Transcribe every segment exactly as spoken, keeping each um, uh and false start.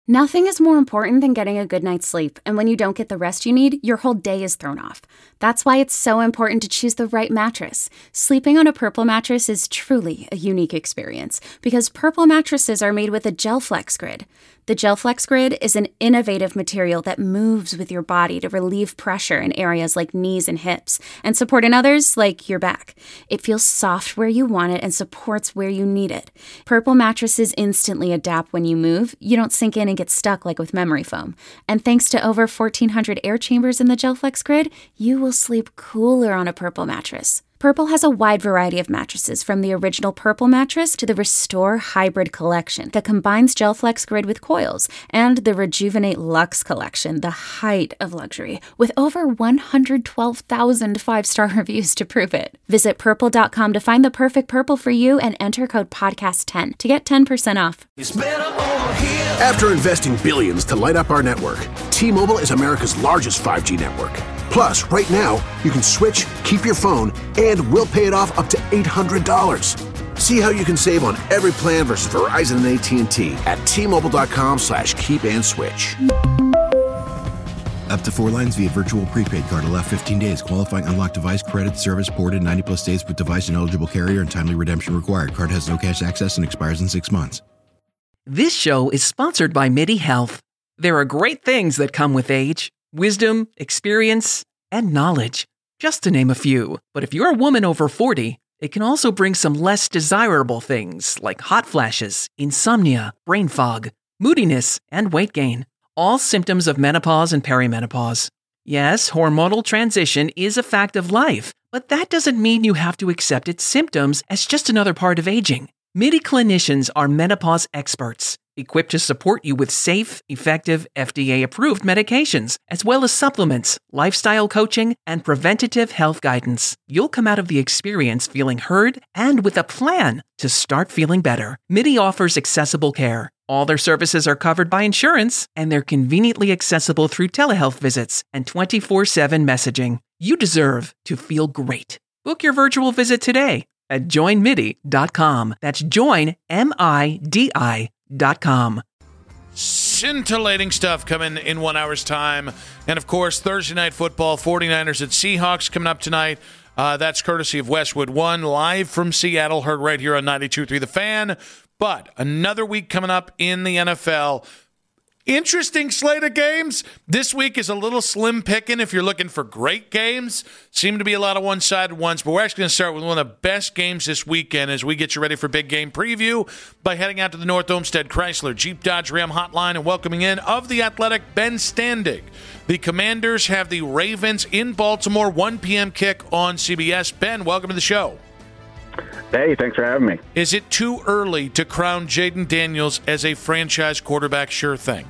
Nothing is more important than getting a good night's sleep, and when you don't get the rest you need, your whole day is thrown off. That's why it's so important to choose the right mattress. Sleeping on a Purple mattress is truly a unique experience, because Purple mattresses are made with a GelFlex Grid. The GelFlex Grid is an innovative material that moves with your body to relieve pressure in areas like knees and hips, and support in others like your back. It feels soft where you want it and supports where you need it. Purple mattresses instantly adapt when you move. You don't sink in and get stuck like with memory foam. And thanks to over fourteen hundred air chambers in the GelFlex Grid, you will sleep cooler on a Purple mattress. Purple has a wide variety of mattresses, from the original Purple mattress to the Restore Hybrid collection that combines GelFlex Grid with coils, and the Rejuvenate Luxe collection, the height of luxury, with over one hundred twelve thousand five-star reviews to prove it. Visit purple dot com to find the perfect Purple for you and enter code podcast ten to get ten percent off. After investing billions to light up our network, T-Mobile is America's largest five G network. Plus, right now, you can switch, keep your phone, and we'll pay it off up to eight hundred dollars. See how you can save on every plan versus Verizon and A T and T at T-Mobile.com slash keep and switch. Up to four lines via virtual prepaid card. Allow fifteen days. Qualifying unlocked device credit service ported ninety plus days with device and eligible carrier and timely redemption required. Card has no cash access and expires in six months. This show is sponsored by MIDI Health. There are great things that come with age. Wisdom, experience, and knowledge, just to name a few. But if you're a woman over forty, it can also bring some less desirable things like hot flashes, insomnia, brain fog, moodiness, and weight gain. All symptoms of menopause and perimenopause. Yes, hormonal transition is a fact of life, but that doesn't mean you have to accept its symptoms as just another part of aging. MIDI clinicians are menopause experts, equipped to support you with safe, effective, F D A-approved medications, as well as supplements, lifestyle coaching, and preventative health guidance. You'll come out of the experience feeling heard and with a plan to start feeling better. MIDI offers accessible care. All their services are covered by insurance, and they're conveniently accessible through telehealth visits and twenty-four seven messaging. You deserve to feel great. Book your virtual visit today at join midi dot com. That's join, M I D I dot com. Scintillating stuff coming in one hour's time. And, of course, Thursday Night Football, forty-niners at Seahawks coming up tonight. Uh, that's courtesy of Westwood One, live from Seattle, heard right here on ninety-two point three The Fan. But another week coming up in the N F L. Interesting slate of games. This week is a little slim picking if you're looking for great games. Seem to be a lot of one-sided ones, but we're actually going to start with one of the best games this weekend as we get you ready for Big Game Preview by heading out to the North Olmsted Chrysler Jeep Dodge Ram hotline and welcoming in of the Athletic Ben Standig. The Commanders have the Ravens in Baltimore, one p.m. kick on C B S. Ben, welcome to the show. Hey, thanks for having me. Is it too early to crown Jaden Daniels as a franchise quarterback sure thing?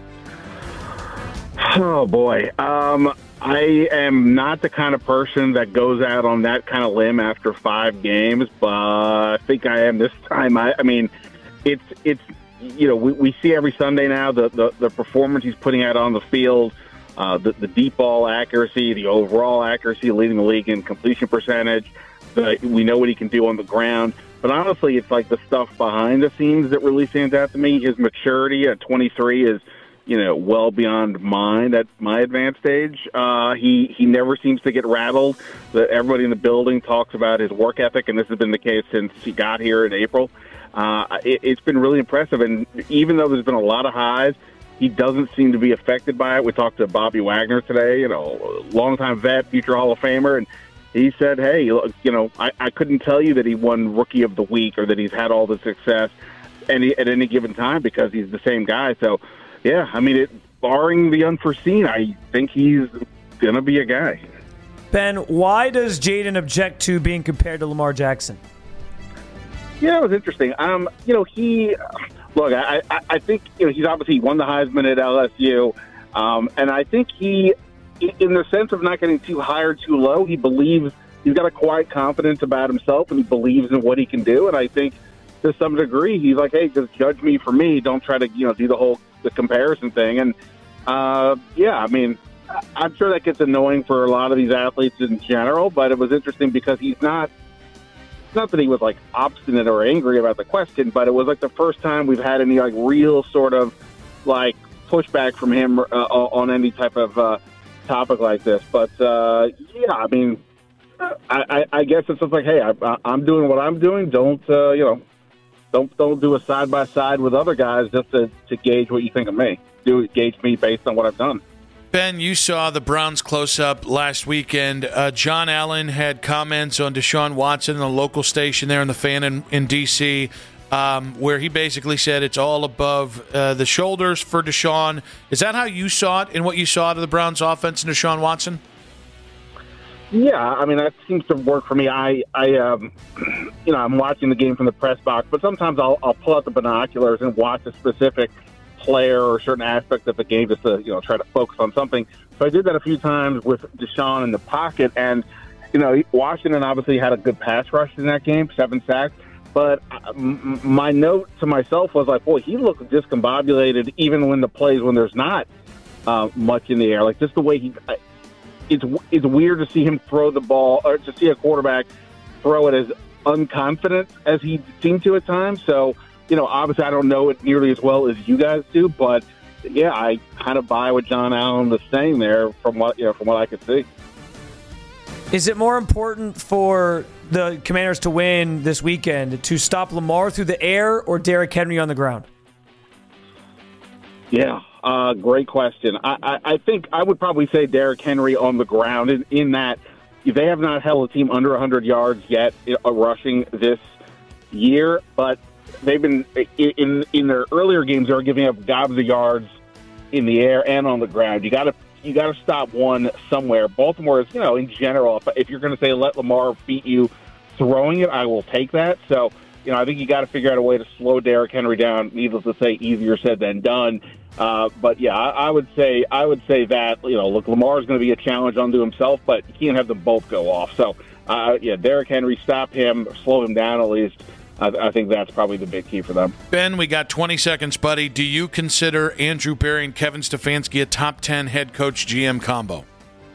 Oh, boy. Um, I am not the kind of person that goes out on that kind of limb after five games, but I think I am this time. I, I mean, it's, it's you know, we, we see every Sunday now the, the, the performance he's putting out on the field, uh, the, the deep ball accuracy, the overall accuracy, leading the league in completion percentage. The, we know what he can do on the ground. But honestly, it's like the stuff behind the scenes that really stands out to me. His maturity at twenty-three is, you know, well beyond mine at my advanced age. Uh, he, he never seems to get rattled. The, everybody in the building talks about his work ethic, and this has been the case since he got here in April. Uh, it, it's been really impressive, and even though there's been a lot of highs, he doesn't seem to be affected by it. We talked to Bobby Wagner today, you know, longtime vet, future Hall of Famer, and he said, hey, you know, I, I couldn't tell you that he won Rookie of the Week or that he's had all the success any, at any given time because he's the same guy. So, yeah, I mean, it, barring the unforeseen, I think he's going to be a guy. Ben, why does Jaden object to being compared to Lamar Jackson? Yeah, it was interesting. Um, you know, he look. I, I, I think you know he's obviously won the Heisman at L S U, um, and I think he, in the sense of not getting too high or too low, he believes he's got a quiet confidence about himself, and he believes in what he can do. And I think to some degree, he's like, hey, just judge me for me. Don't try to you know do the whole the comparison thing. And uh, yeah, I mean, I'm sure that gets annoying for a lot of these athletes in general, but it was interesting because he's not. Not that he was like obstinate or angry about the question, but it was like the first time we've had any like real sort of like pushback from him uh, on any type of uh, topic like this. But uh, yeah, I mean, I, I, I guess it's just like, hey, I, I'm doing what I'm doing. Don't uh, you know? Don't don't do a side by side with other guys just to, to gauge what you think of me. Do gauge me based on what I've done. Ben, you saw the Browns close-up last weekend. Uh, John Allen had comments on Deshaun Watson, the local station there in the Fan in, in D C, um, where he basically said it's all above uh, the shoulders for Deshaun. Is that how you saw it in what you saw out of the Browns' offense and Deshaun Watson? Yeah, I mean, that seems to work for me. I, I um, you know, I'm watching the game from the press box, but sometimes I'll, I'll pull out the binoculars and watch a specific player or a certain aspect of the game just to, you know, try to focus on something. So I did that a few times with Deshaun in the pocket, and, you know, Washington obviously had a good pass rush in that game, seven sacks. But my note to myself was like, boy, he looked discombobulated even when the plays when there's not uh, much in the air. Like just the way he, it's it's weird to see him throw the ball or to see a quarterback throw it as unconfident as he seemed to at times. So, you know, obviously I don't know it nearly as well as you guys do, but yeah, I kind of buy what John Allen was saying there from what you know from what I could see. Is it more important for the Commanders to win this weekend to stop Lamar through the air or Derrick Henry on the ground? Yeah, uh, great question. I, I, I think I would probably say Derrick Henry on the ground in, in that they have not held a team under one hundred yards yet uh, rushing this year, but they've been in in their earlier games they were giving up gobs of yards in the air and on the ground. You got to you got to stop one somewhere. Baltimore is, you know, in general, if, if you're going to say let Lamar beat you throwing it, I will take that. So, you know, I think you got to figure out a way to slow Derrick Henry down. Needless to say, easier said than done. Uh, but yeah, I, I would say I would say that, you know, look, Lamar is going to be a challenge unto himself, but you can't have them both go off. So, uh, yeah, Derrick Henry, stop him, slow him down at least. I, I think that's probably the big key for them. Ben, we got twenty seconds, buddy. Do you consider Andrew Berry and Kevin Stefanski a top ten head coach G M combo?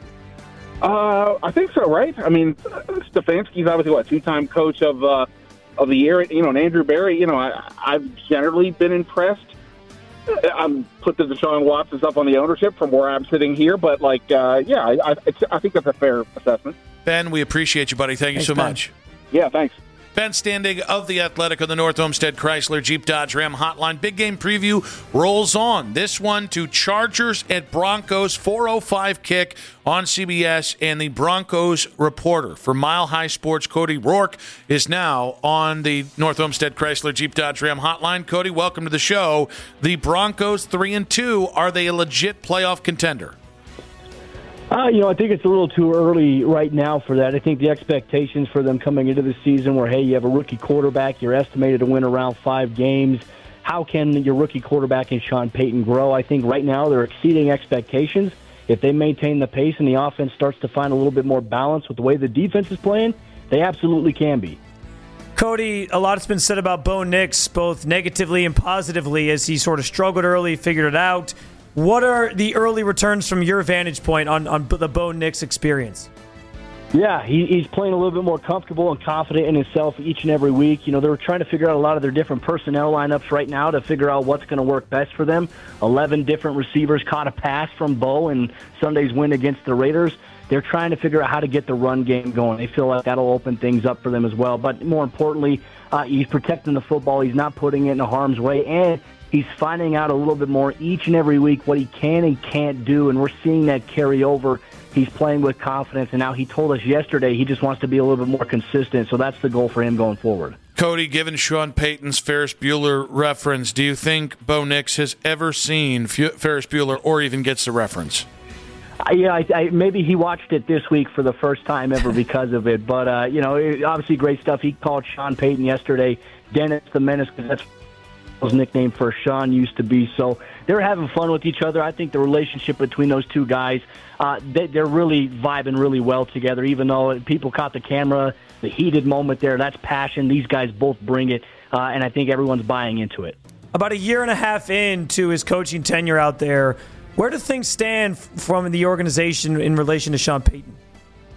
Uh, I think so, right? I mean, Stefanski's obviously what two-time coach of uh, of the year. You know, and Andrew Berry. You know, I, I've generally been impressed. I'm put the Deshaun Watson stuff on the ownership from where I'm sitting here, but like, uh, yeah, I, I, I think that's a fair assessment. Ben, we appreciate you, buddy. Thank you Thanks, so Ben. much. Yeah, thanks. Ben Standig of The Athletic on the North Olmsted Chrysler Jeep Dodge Ram Hotline. Big game preview rolls on. This one to Chargers at Broncos, four oh five kick on C B S. And the Broncos reporter for Mile High Sports, Cody Rourke, is now on the North Olmsted Chrysler Jeep Dodge Ram Hotline. Cody, welcome to the show. The Broncos three and two. Are they a legit playoff contender? Uh, you know, I think it's a little too early right now for that. I think the expectations for them coming into the season were, hey, you have a rookie quarterback, you're estimated to win around five games. How can your rookie quarterback and Sean Payton grow? I think right now they're exceeding expectations. If they maintain the pace and the offense starts to find a little bit more balance with the way the defense is playing, they absolutely can be. Cody, a lot has been said about Bo Nix, both negatively and positively, as he sort of struggled early, figured it out. What are the early returns from your vantage point on, on the Bo Nix experience? Yeah, he, he's playing a little bit more comfortable and confident in himself each and every week. You know, they're trying to figure out a lot of their different personnel lineups right now to figure out what's going to work best for them. Eleven different receivers caught a pass from Bo in Sunday's win against the Raiders. They're trying to figure out how to get the run game going. They feel like that'll open things up for them as well. But more importantly, uh, he's protecting the football. He's not putting it in harm's way, and he's finding out a little bit more each and every week what he can and can't do, and we're seeing that carry over. He's playing with confidence, and now he told us yesterday he just wants to be a little bit more consistent, so that's the goal for him going forward. Cody, given Sean Payton's Ferris Bueller reference, do you think Bo Nix has ever seen F- Ferris Bueller or even gets the reference? Uh, yeah, I, I, maybe he watched it this week for the first time ever because of it, but, uh, you know, it, obviously great stuff. He called Sean Payton yesterday Dennis the Menace, because that's his nickname for Sean used to be. So they're having fun with each other. I think the relationship between those two guys, uh, they, they're really vibing really well together, even though people caught the camera, the heated moment there. That's passion. These guys both bring it, uh, and I think everyone's buying into it. About a year and a half into his coaching tenure out there, where do things stand from the organization in relation to Sean Payton?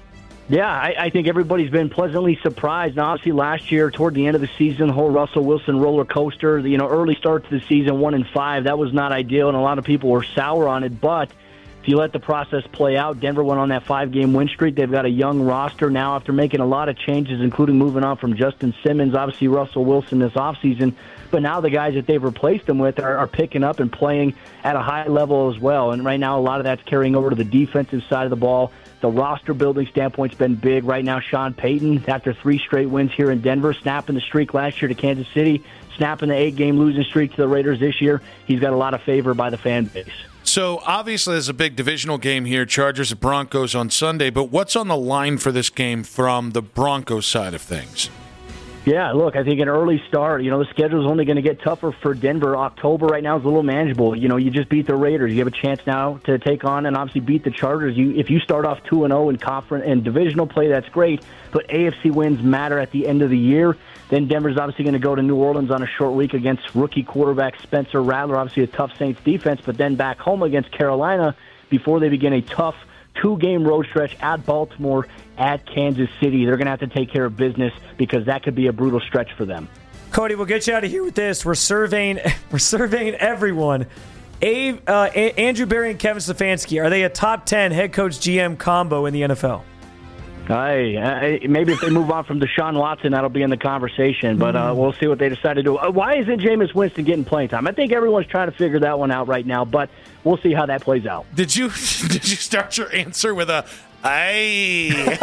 Yeah, I, I think everybody's been pleasantly surprised. Now, obviously, last year, toward the end of the season, the whole Russell Wilson roller coaster, you know, early start to the season, one and five, that was not ideal, and a lot of people were sour on it. But if you let the process play out, Denver went on that five-game win streak. They've got a young roster now after making a lot of changes, including moving on from Justin Simmons, obviously Russell Wilson this offseason. But now the guys that they've replaced them with are, are picking up and playing at a high level as well. And right now, a lot of that's carrying over to the defensive side of the ball. The roster building standpoint's been big. Right now, Sean Payton, after three straight wins here in Denver, snapping the streak last year to Kansas City, snapping the eight-game losing streak to the Raiders this year. He's got a lot of favor by the fan base. So, obviously, there's a big divisional game here, Chargers at Broncos on Sunday, but what's on the line for this game from the Broncos side of things? Yeah, look, I think an early start, you know, the schedule is only going to get tougher for Denver. October right now is a little manageable. You know, you just beat the Raiders. You have a chance now to take on and obviously beat the Chargers. You, if you start off two and oh in conference and divisional play, that's great, but A F C wins matter at the end of the year. Then Denver's obviously going to go to New Orleans on a short week against rookie quarterback Spencer Rattler, obviously a tough Saints defense, but then back home against Carolina before they begin a tough two-game road stretch at Baltimore, at Kansas City. They're going to have to take care of business because that could be a brutal stretch for them. Cody, we'll get you out of here with this. We're surveying, we're surveying everyone. Abe, uh, a- Andrew Berry and Kevin Stefanski, are they a top ten head coach G M combo in the N F L? Hey, uh, maybe if they move on from Deshaun Watson, that'll be in the conversation, but uh, we'll see what they decide to do. Uh, why isn't Jameis Winston getting playing time? I think everyone's trying to figure that one out right now, but we'll see how that plays out. Did you did you start your answer with a "Aye"?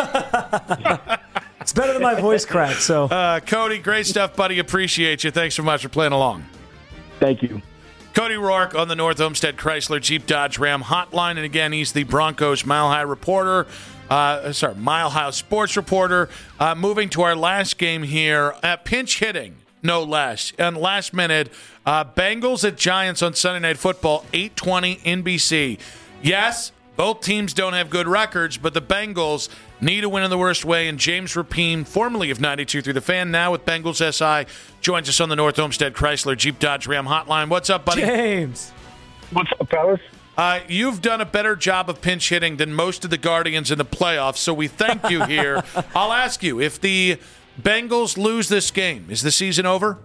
It's better than my voice crack. So, uh, Cody, great stuff, buddy. Appreciate you. Thanks so much for playing along. Thank you. Cody Rourke on the North Homestead Chrysler Jeep Dodge Ram hotline, and again, he's the Broncos Mile High reporter. Uh, sorry, Mile High sports reporter. Uh, moving to our last game here, at pinch hitting, no less. And last minute, uh, Bengals at Giants on Sunday Night Football, eight twenty N B C. Yes, both teams don't have good records, but the Bengals need a win in the worst way. And James Rapine, formerly of ninety-two through the Fan, now with Bengals S I, joins us on the North Homestead Chrysler Jeep Dodge Ram hotline. What's up, buddy? James. What's up, fellas? Uh, you've done a better job of pinch hitting than most of the Guardians in the playoffs, so we thank you here. I'll ask you, if the Bengals lose this game, is the season over?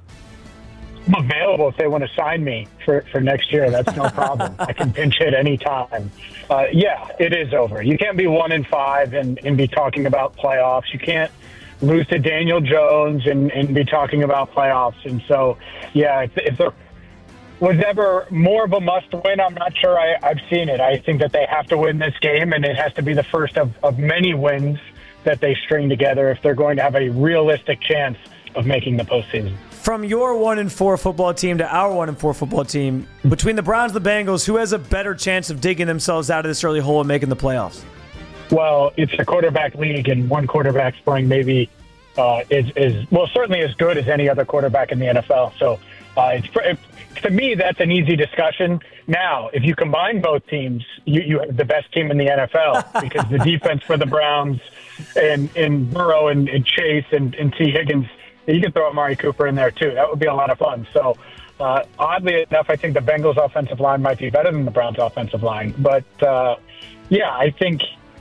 I'm available if they want to sign me for, for next year. That's no problem. I can pinch hit anytime. Uh, yeah, it is over. You can't be one and five and, and be talking about playoffs. You can't lose to Daniel Jones and, and be talking about playoffs. And so, yeah, if, if there was ever more of a must-win, I'm not sure I, I've seen it. I think that they have to win this game, and it has to be the first of, of many wins that they string together if they're going to have a realistic chance of making the postseason. From your one and four football team to our one and four football team, between the Browns and the Bengals, who has a better chance of digging themselves out of this early hole and making the playoffs? Well, it's a quarterback league, and one quarterback scoring maybe uh, is, is, well, certainly as good as any other quarterback in the N F L. So uh, it's it, to me, that's an easy discussion. Now, if you combine both teams, you, you have the best team in the N F L because the defense for the Browns and, and Burrow and, and Chase and, and T. Higgins, you can throw Amari Cooper in there too. That would be a lot of fun. So, uh, oddly enough, I think the Bengals' offensive line might be better than the Browns' offensive line. But, uh, yeah, I think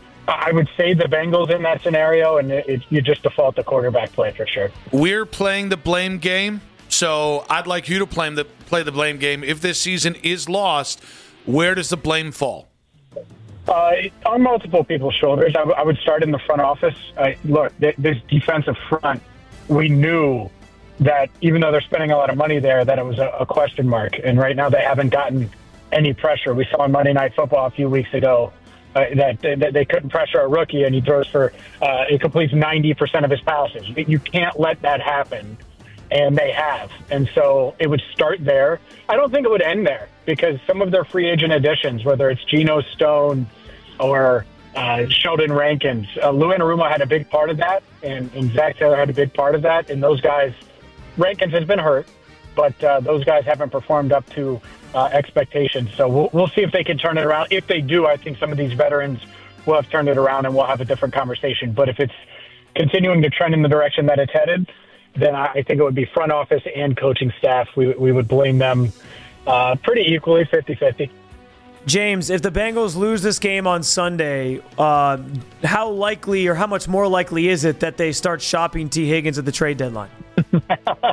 I would say the Bengals in that scenario, and it, it, you just default to quarterback play for sure. We're playing the blame game, so I'd like you to play the, play the blame game. If this season is lost, where does the blame fall? Uh, on multiple people's shoulders. I, w- I would start in the front office. Uh, look, th- this defensive front, we knew that even though they're spending a lot of money there, that it was a, a question mark. And right now they haven't gotten any pressure. We saw on Monday Night Football a few weeks ago uh, that, that they couldn't pressure a rookie, and he throws for, uh, he completes ninety percent of his passes. You can't let that happen, and they have. And so it would start there. I don't think it would end there because some of their free agent additions, whether it's Geno Stone or Uh, Sheldon Rankins. Uh, Lou Anarumo had a big part of that, and, and Zach Taylor had a big part of that. And those guys, Rankins has been hurt, but uh, those guys haven't performed up to uh, expectations. So we'll, we'll see if they can turn it around. If they do, I think some of these veterans will have turned it around, and we'll have a different conversation. But if it's continuing to trend in the direction that it's headed, then I, I think it would be front office and coaching staff. We, we would blame them uh, pretty equally, fifty-fifty. James, if the Bengals lose this game on Sunday, uh, how likely or how much more likely is it that they start shopping T. Higgins at the trade deadline? Look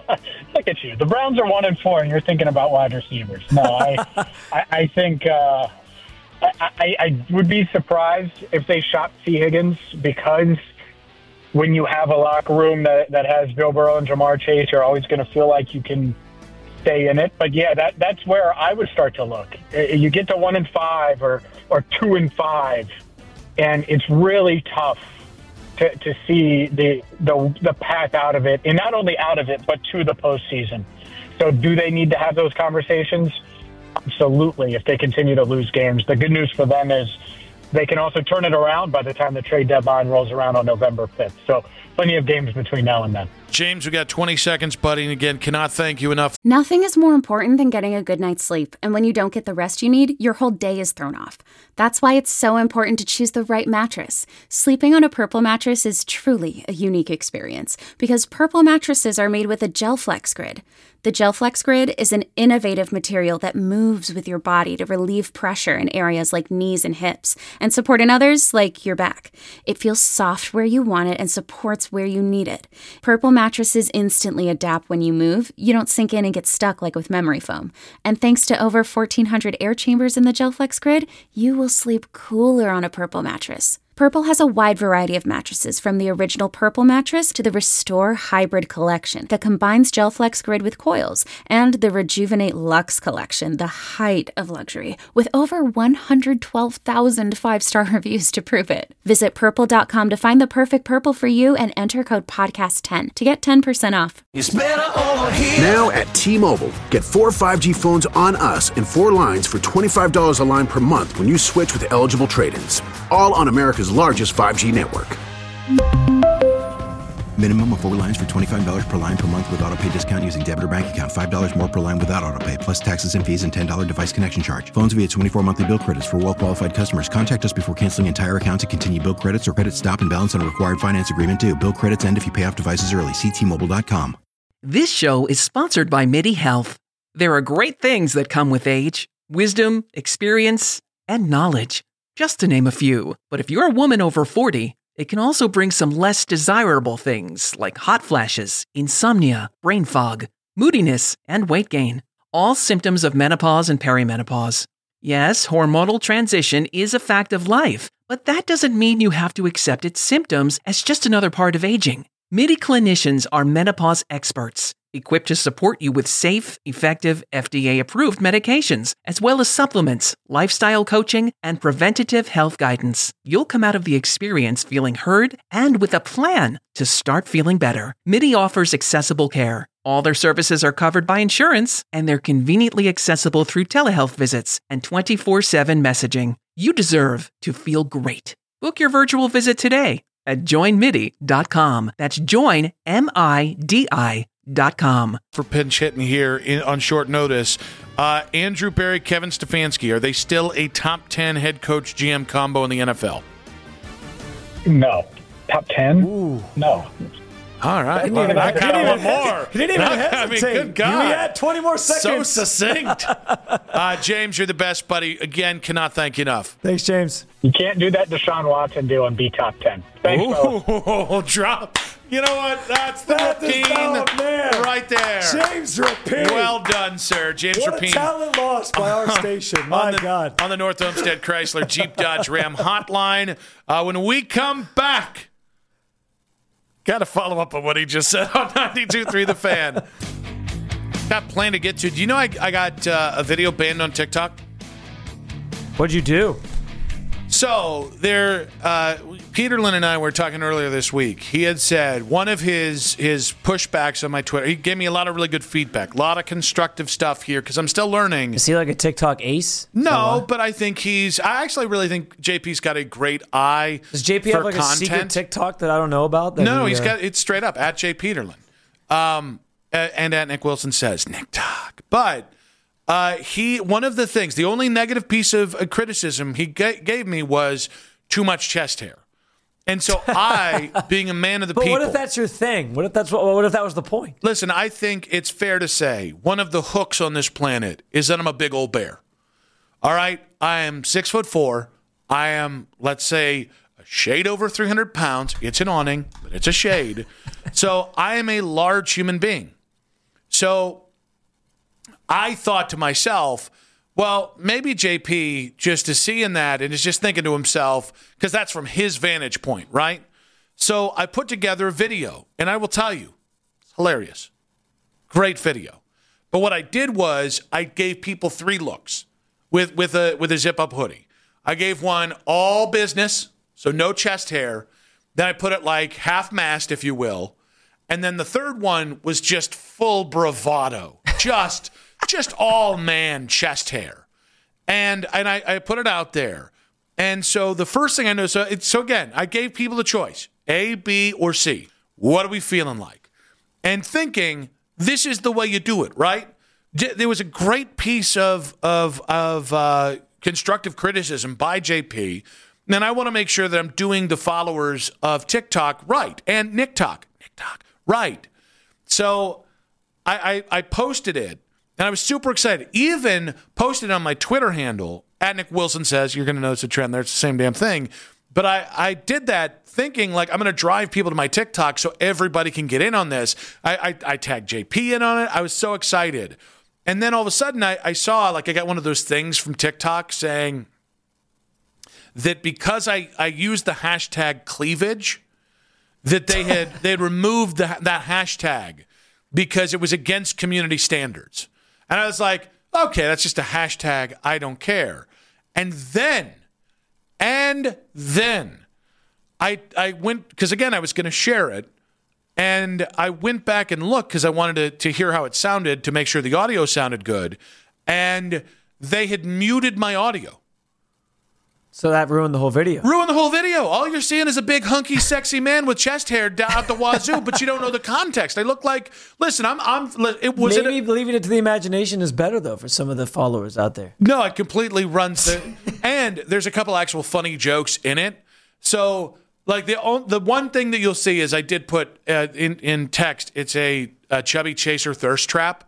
at you. The Browns are one and four, and you're thinking about wide receivers. No, I, I, I think uh, I, I, I would be surprised if they shop T. Higgins, because when you have a locker room that, that has Joe Burrow and Jamar Chase, you're always going to feel like you can stay in it. But yeah, that that's where I would start to look. You get to one and five or or two and five, and it's really tough to, to see the, the the path out of it, and not only out of it, but to the postseason. So do they need to have those conversations? Absolutely. If they continue to lose games, the good news for them is they can also turn it around by the time the trade deadline rolls around on November fifth. So plenty of games between now and then. James, we got twenty seconds, buddy. And again, cannot thank you enough. Nothing is more important than getting a good night's sleep. And when you don't get the rest you need, your whole day is thrown off. That's why it's so important to choose the right mattress. Sleeping on a Purple mattress is truly a unique experience, because Purple mattresses are made with a GelFlex Grid. The GelFlex Grid is an innovative material that moves with your body to relieve pressure in areas like knees and hips, and support in others like your back. It feels soft where you want it and supports where you need it. Purple mattresses instantly adapt when you move. You don't sink in and get stuck like with memory foam. And thanks to over fourteen hundred air chambers in the GelFlex Grid, you will sleep cooler on a Purple mattress. Purple has a wide variety of mattresses, from the original Purple mattress to the Restore Hybrid collection that combines GelFlex Grid with coils, and the Rejuvenate Luxe collection, the height of luxury, with over one hundred twelve thousand five-star reviews to prove it. Visit purple dot com to find the perfect Purple for you and enter code podcast ten to get ten percent off. It's better over here. Now at T-Mobile, get four five G phones on us and four lines for twenty-five dollars a line per month when you switch with eligible trade-ins. All on America's largest five G network. Minimum of four lines for twenty-five dollars per line per month with autopay discount using debit or bank account. five dollars more per line without autopay, plus taxes and fees and ten dollars device connection charge. Phones via twenty-four monthly bill credits for well-qualified customers. Contact us before canceling entire account to continue bill credits or credit stop and balance on required finance agreement due. Bill credits end if you pay off devices early. See T Mobile dot com. This show is sponsored by MIDI Health. There are great things that come with age: wisdom, experience, and knowledge, just to name a few. But if you're a woman over forty, it can also bring some less desirable things like hot flashes, insomnia, brain fog, moodiness, and weight gain. All symptoms of menopause and perimenopause. Yes, hormonal transition is a fact of life, but that doesn't mean you have to accept its symptoms as just another part of aging. MIDI clinicians are menopause experts, equipped to support you with safe, effective, F D A-approved medications, as well as supplements, lifestyle coaching, and preventative health guidance. You'll come out of the experience feeling heard and with a plan to start feeling better. MIDI offers accessible care. All their services are covered by insurance, and they're conveniently accessible through telehealth visits and twenty-four seven messaging. You deserve to feel great. Book your virtual visit today at join midi dot com. That's join, M I D I dot com. For pinch hitting here in, on short notice, uh, Andrew Berry, Kevin Stefanski, are they still a top ten head coach G M combo in the N F L? No. Top ten? Ooh. No. All right. Well, I kind of want more. He didn't even hesitate. I mean, good God. You had twenty more seconds. So succinct. uh, James, you're the best, buddy. Again, cannot thank you enough. Thanks, James. You can't do that Deshaun Watson deal and be top ten. Thanks, Oh, drop. You know what? That's the That is- Rapine oh, man. right there. James Rapine. Well done, sir. James What Rapine. a talent lost by our station. My on the, God. On the North Olmsted Chrysler Jeep Dodge Ram hotline. Uh, when we come back, got to follow up on what he just said on ninety-two point three The Fan. Got plenty to get to. Do you know I, I got uh, a video banned on TikTok? What'd you do? So there, uh, Peterlin and I were talking earlier this week. He had said one of his his pushbacks on my Twitter. He gave me a lot of really good feedback, a lot of constructive stuff here because I'm still learning. Is he like a TikTok ace? No, but I think he's. I actually really think J P's got a great eye. Does J P for have like content. a secret TikTok that I don't know about? That No, he, he's uh, got it's straight up at Jay Peterlin, um, and at Nick Wilson says Nick Talk. But uh, he one of the things, the only negative piece of uh, criticism he g- gave me was too much chest hair, and so I, being a man of the but people. what if that's your thing? What if that's what? What if that was the point? Listen, I think it's fair to say one of the hooks on this planet is that I'm a big old bear. All right, I am six foot four. I am, let's say, a shade over three hundred pounds. It's an awning, but it's a shade. So I am a large human being. So I thought to myself, well, maybe J P just is seeing that and is just thinking to himself, because that's from his vantage point, right? So I put together a video, and I will tell you, it's hilarious. Great video. But what I did was I gave people three looks with, with a with a zip-up hoodie. I gave one all business, so no chest hair. Then I put it like half-mast, if you will. And then the third one was just full bravado, just just all man chest hair. And and I, I put it out there. And so the first thing I know, so, it's, so again, I gave people the choice, A, B, or C. What are we feeling like? And thinking, this is the way you do it, right? There was a great piece of, of, of uh, constructive criticism by J P, and I want to make sure that I'm doing the followers of TikTok right, and NickTok, NickTok, right. So I, I, I posted it, and I was super excited. Even posted on my Twitter handle, at Nick Wilson Says. You're going to notice a trend there. It's the same damn thing. But I, I did that thinking, like, I'm going to drive people to my TikTok so everybody can get in on this. I, I, I tagged J P in on it. I was so excited. And then all of a sudden, I, I saw, like, I got one of those things from TikTok saying that because I, I used the hashtag cleavage, that they had they had removed the, that hashtag because it was against community standards. And I was like, okay, that's just a hashtag. I don't care. And then, and then, I I went, because again, I was going to share it, and I went back and looked because I wanted to, to hear how it sounded to make sure the audio sounded good, and they had muted my audio. So that ruined the whole video. Ruined the whole video. All you're seeing is a big, hunky, sexy man with chest hair down at the wazoo, but you don't know the context. They look like, listen, I'm, I'm, it was Maybe it a, leaving it to the imagination is better, though, for some of the followers out there. No, it completely runs the, and there's a couple actual funny jokes in it. So, like, the the one thing that you'll see is I did put uh, in, in text, it's a, a Chubby Chaser thirst trap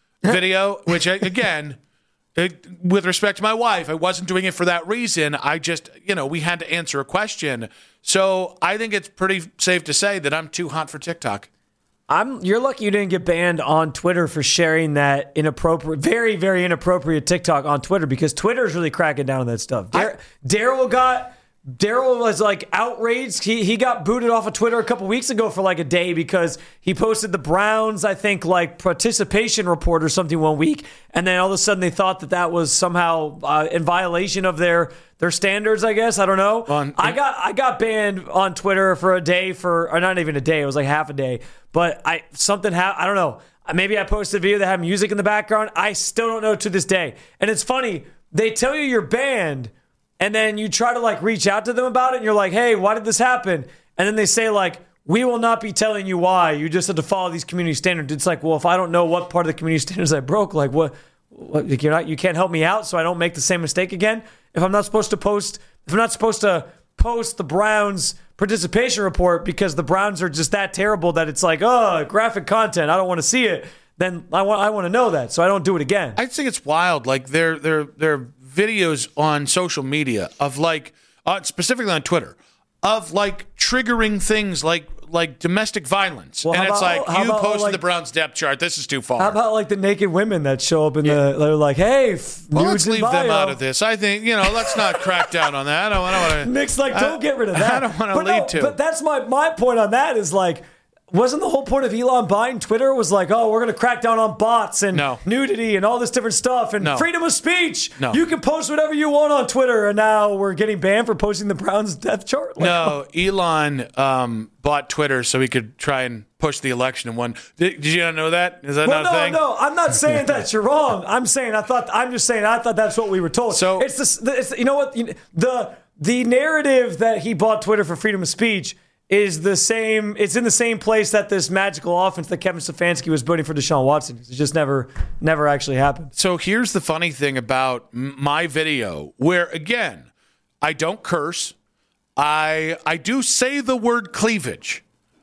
video, which, I, again, it, with respect to my wife, I wasn't doing it for that reason. I just, you know, we had to answer a question. So I think it's pretty safe to say that I'm too hot for TikTok. I'm. You're lucky you didn't get banned on Twitter for sharing that inappropriate, very, very inappropriate TikTok on Twitter, because Twitter is really cracking down on that stuff. Dar- Daryl got... Daryl was like outraged. He he got booted off of Twitter a couple weeks ago for like a day because he posted the Browns, I think, like participation report or something one week, and then all of a sudden they thought that that was somehow uh, in violation of their their standards. I guess I don't know. On, I got I got banned on Twitter for a day for or not even a day. It was like half a day. But I something ha- I don't know. Maybe I posted a video that had music in the background. I still don't know to this day. And it's funny. They tell you you're banned. And then you try to like reach out to them about it, and you're like, hey, why did this happen? And then they say like, we will not be telling you why. You just have to follow these community standards. It's like, well, if I don't know what part of the community standards I broke, like what, what you're not, you can't help me out so I don't make the same mistake again? If I'm not supposed to post, if I'm not supposed to post the Browns participation report because the Browns are just that terrible that it's like, oh, graphic content, I don't want to see it, then I want I want to know that so I don't do it again. I think it's wild. Like they're they're they're videos on social media of like, uh, specifically on Twitter, of like triggering things like like domestic violence. Well, and it's about, like, you about, posted like, the Browns depth chart. This is too far. How about like the naked women that show up in yeah. the, they're like, hey, f- well, let's nudes leave in them bio. out of this. I think, you know, let's not crack down on that. I don't, I don't want to. Nick's like, don't I, get rid of that. I don't want to but lead no, to. But that's my, my point on that is like, wasn't the whole point of Elon buying Twitter was like, oh, we're going to crack down on bots and no. nudity and all this different stuff and no. freedom of speech. No. You can post whatever you want on Twitter, and now we're getting banned for posting the Browns death chart? Like, no, Elon um, bought Twitter so he could try and push the election and won. Did, did you not know that? Is that well, not no, a thing? No, I'm not saying that you're wrong. I'm saying I thought I'm just saying I thought that's what we were told. So it's this. It's, you know what? The the narrative that he bought Twitter for freedom of speech is the same. It's in the same place that this magical offense that Kevin Stefanski was building for Deshaun Watson. It just never, never actually happened. So here's the funny thing about my video, where again, I don't curse. I I do say the word cleavage,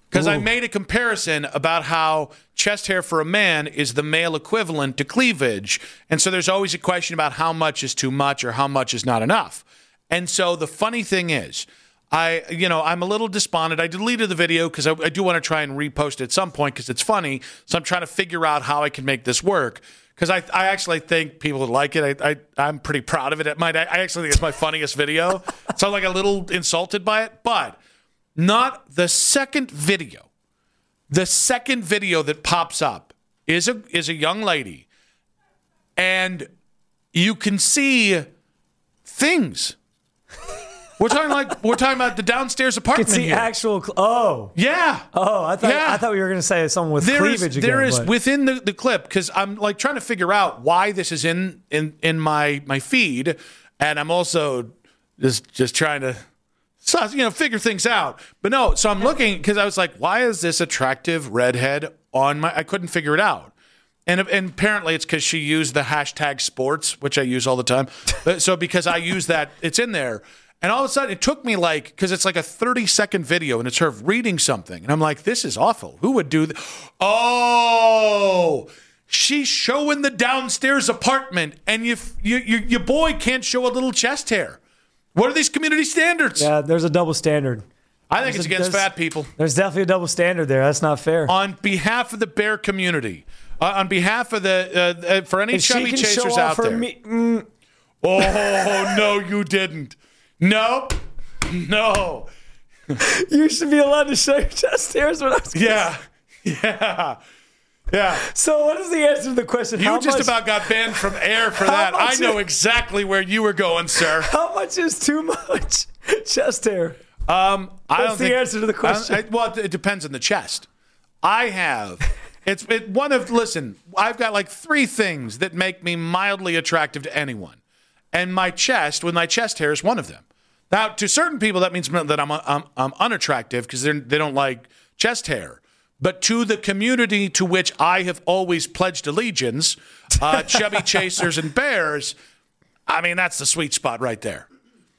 Because I made a comparison about how chest hair for a man is the male equivalent to cleavage. And so there's always a question about how much is too much or how much is not enough. And so the funny thing is, I, you know, I'm a little despondent. I deleted the video because I, I do want to try and repost it at some point because it's funny. So I'm trying to figure out how I can make this work. Because I, I actually think people would like it. I, I, I'm pretty proud of it. It might, I actually think it's my funniest video. So I'm like a little insulted by it. But not the second video. The second video that pops up is a is a young lady. And you can see things. We're talking like we're talking about the downstairs apartment. It's the here. actual. Cl- oh, yeah. Oh, I thought yeah. I thought we were going to say someone with there cleavage is, again. There is but. within the, the clip because I'm like trying to figure out why this is in in in my my feed, and I'm also just just trying to you know figure things out. But no, so I'm looking because I was like, why is this attractive redhead on my? I couldn't figure it out. And, and apparently it's because she used the hashtag sports, which I use all the time. So because I use that, it's in there. And all of a sudden, it took me like, because it's like a thirty-second video, and it's her reading something. And I'm like, this is awful. Who would do that? Oh, she's showing the downstairs apartment, and you, you, you, your boy can't show a little chest hair. What are these community standards? Yeah, there's a double standard. I think There's it's a- against there's- fat people. There's definitely a double standard there. That's not fair. On behalf of the bear community, uh, on behalf of the, uh, uh, for any If she chubby can show chasers off out her there. me- mm, Oh, no, you didn't. Nope. No. you should be allowed to show your chest hairs. When I was Yeah. Yeah. Yeah. So what is the answer to the question? You How just much, about got banned from air for How that. I much know is- exactly where you were going, sir. How much is too much chest hair? Um, I What's don't the think, answer to the question? I, I, well, it depends on the chest. I have. It's it, one of, listen, I've got like three things that make me mildly attractive to anyone. And my chest, with my chest hair, is one of them. Now, to certain people, that means that I'm, I'm, I'm unattractive because they don't like chest hair. But to the community to which I have always pledged allegiance, uh, chubby chasers and bears, I mean, that's the sweet spot right there.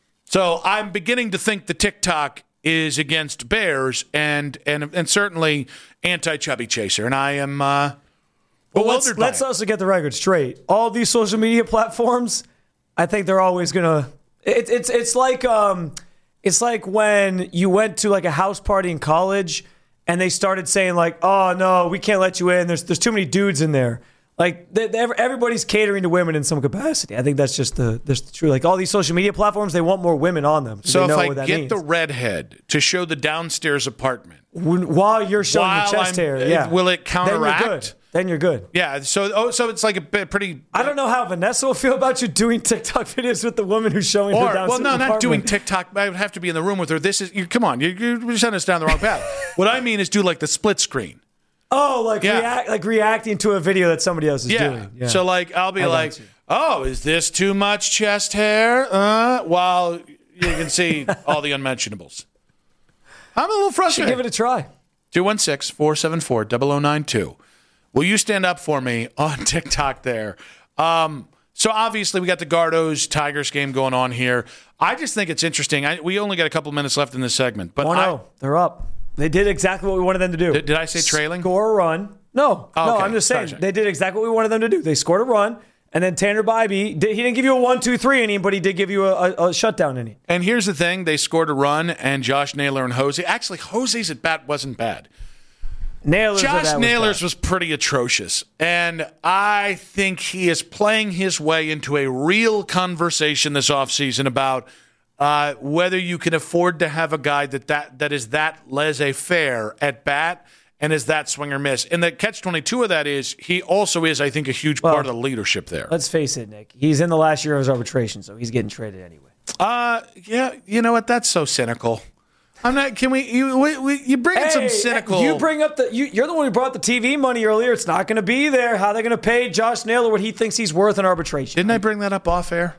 So I'm beginning to think the TikTok is against bears and and and certainly anti-chubby chaser. And I am uh, Well, bewildered let's, by let's it. also get the record straight. All these social media platforms, I think they're always gonna. It's it's it's like um, it's like when you went to like a house party in college and they started saying like, oh no, we can't let you in. There's there's too many dudes in there. Like they, they, everybody's catering to women in some capacity. I think that's just the that's the true. Like all these social media platforms, they want more women on them. So they if know I what that get means. the redhead to show the downstairs apartment, When- while you're showing While your chest I'm- hair, yeah, will it Then you're counteract? good. Then you're good. yeah. So oh, so it's like a bit pretty. I don't know how Vanessa will feel about you doing TikTok videos with the woman who's showing her Or downstairs well, no, not apartment. doing TikTok. I would have to be in the room with her. This is you. Come on, you, you're sending us down the wrong path. What I mean is do like the split screen. Oh, like Yeah. react, like reacting to a video that somebody else is Yeah. doing. Yeah. So like I'll be I got like, you. oh, is this too much chest hair? Uh, while you can see all the unmentionables. I'm a little should frustrated. give it a try. two one six, four seven four, zero zero nine two. Will you stand up for me on TikTok there? Um, so obviously we got the Gardos Tigers game going on here. I just think it's interesting. I, we only got a couple minutes left in this segment, but Oh I, no, they're up. They did exactly what we wanted them to do. Did- did I say trailing? Score a run. No, Oh, no, okay. I'm just saying Sorry, sorry. they did exactly what we wanted them to do. They scored a run, and then Tanner Bybee, did, he didn't give you a one, two, three inning, but he did give you a, a, a shutdown inning. and here's the thing: they scored a run, and Josh Naylor and Jose. Actually, Jose's at bat wasn't bad. Nailers. Josh that was Naylor's bad. was pretty atrocious, and I think he is playing his way into a real conversation this offseason about uh, whether you can afford to have a guy that, that, that is that laissez-faire at bat and is that swing or miss. And the catch twenty-two of that is he also is, I think, a huge Well, part of the leadership there. Let's face it, Nick. He's in the last year of his arbitration, so he's getting traded anyway. Uh, yeah, you know what? That's so cynical. I'm not. Can we? You we, we, you bring in some Hey, cynical. You bring up the. You, you're the one who brought the T V money earlier. It's not going to be there. How are they going to pay Josh Naylor what he thinks he's worth in arbitration? Didn't I bring that up off air?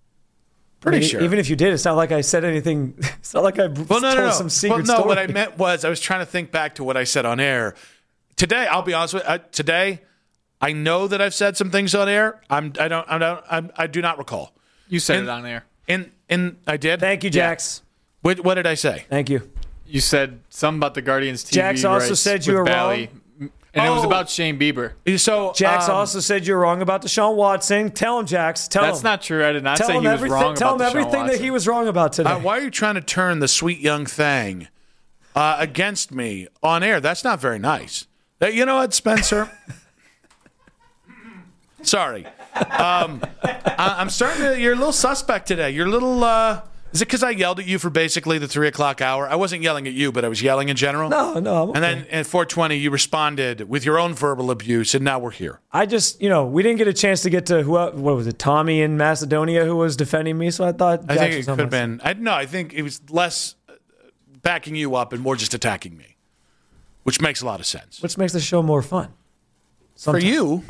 Pretty I mean, sure. Even if you did, it's not like I said anything. It's not like I Well, no, told no, no. some secret well, no, story. what I meant was I was trying to think back to what I said on air. Today, I'll be honest with you. Uh, today, I know that I've said some things on air. I'm. I don't. I don't. I'm, I do not recall. You said And- it on air. And and I did. Thank you, Jax. What, what did I say? Thank you. You said something about the Guardians T V Jax also rights said you with were Bally, wrong. and Oh. it was about Shane Bieber. So Jax um, also said you were wrong about Deshaun Watson. Tell him, Jax. Tell That's him. not true. I did not tell say him he was everything, wrong Tell about him Deshaun everything that Watson. he was wrong about today. Uh, why are you trying to turn the sweet young thing uh, against me on air? That's not very nice. Uh, you know what, Spencer? Sorry. Um, I, I'm starting to. You're a little suspect today. You're a little. Uh, is it because I yelled at you for basically the three o'clock hour? I wasn't yelling at you, but I was yelling in general. No, no. I'm okay. And then at four twenty, you responded with your own verbal abuse, and now we're here. I just, you know, we didn't get a chance to get to who. What was it? Tommy in Macedonia who was defending me. So I thought. I Jax think it was could on have my been. I no. I think it was less uh, backing you up and more just attacking me, which makes a lot of sense. side, which makes the show more fun. For Sometimes. you.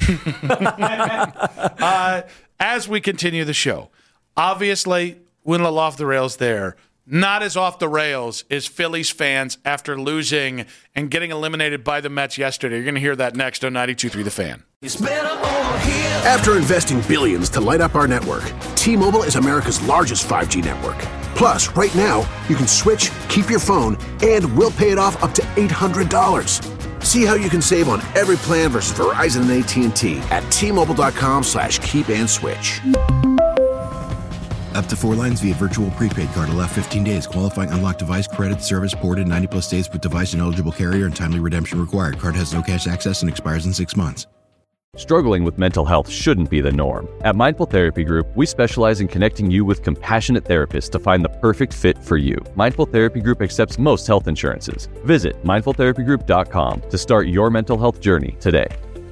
uh, as we continue the show, obviously, went a little off the rails there. Not as off the rails as Phillies fans after losing and getting eliminated by the Mets yesterday. You're going to hear that next on ninety-two point three The Fan. After investing billions to light up our network, T-Mobile is America's largest five G network. Plus, right now, you can switch, keep your phone, and we'll pay it off up to eight hundred dollars. See how you can save on every plan versus Verizon and A T and T at T-Mobile.com slash keep and switch. Up to four lines via virtual prepaid card. Allow fifteen days. Qualifying unlocked device credit service ported ninety plus days with device and eligible carrier and timely redemption required. Card has no cash access and expires in six months. Struggling with mental health shouldn't be the norm. At Mindful Therapy Group, we specialize in connecting you with compassionate therapists to find the perfect fit for you. Mindful Therapy Group accepts most health insurances. Visit mindful therapy group dot com to start your mental health journey today.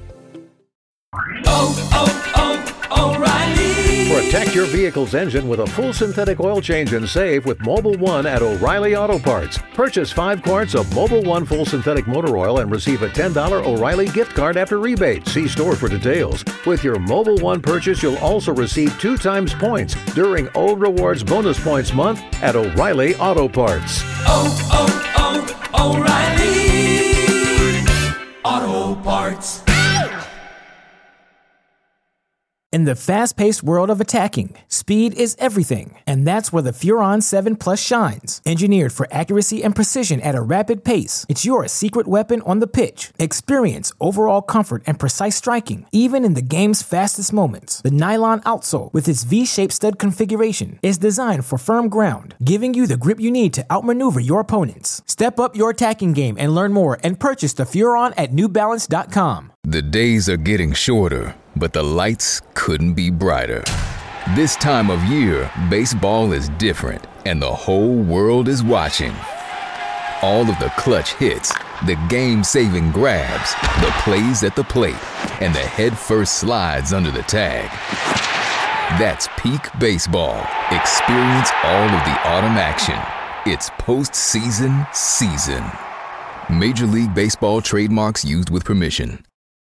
Oh, oh, oh, O'Reilly. Protect your vehicle's engine with a full synthetic oil change and save with Mobile One at O'Reilly Auto Parts. Purchase five quarts of Mobile One full synthetic motor oil and receive a ten dollars O'Reilly gift card after rebate. See store for details. With your Mobile One purchase, you'll also receive two times points during O Rewards Bonus Points Month at O'Reilly Auto Parts. Oh, oh, oh, O'Reilly Auto Parts. In the fast-paced world of attacking, speed is everything, and that's where the Furon seven Plus shines. Engineered for accuracy and precision at a rapid pace, it's your secret weapon on the pitch. Experience overall comfort and precise striking, even in the game's fastest moments. The nylon outsole, with its V-shaped stud configuration, is designed for firm ground, giving you the grip you need to outmaneuver your opponents. Step up your attacking game and learn more and purchase the Furon at new balance dot com. The days are getting shorter, but the lights couldn't be brighter. This time of year, baseball is different, and the whole world is watching. All of the clutch hits, the game-saving grabs, the plays at the plate, and the head-first slides under the tag. That's peak baseball. Experience all of the autumn action. It's postseason season. Major League Baseball trademarks used with permission.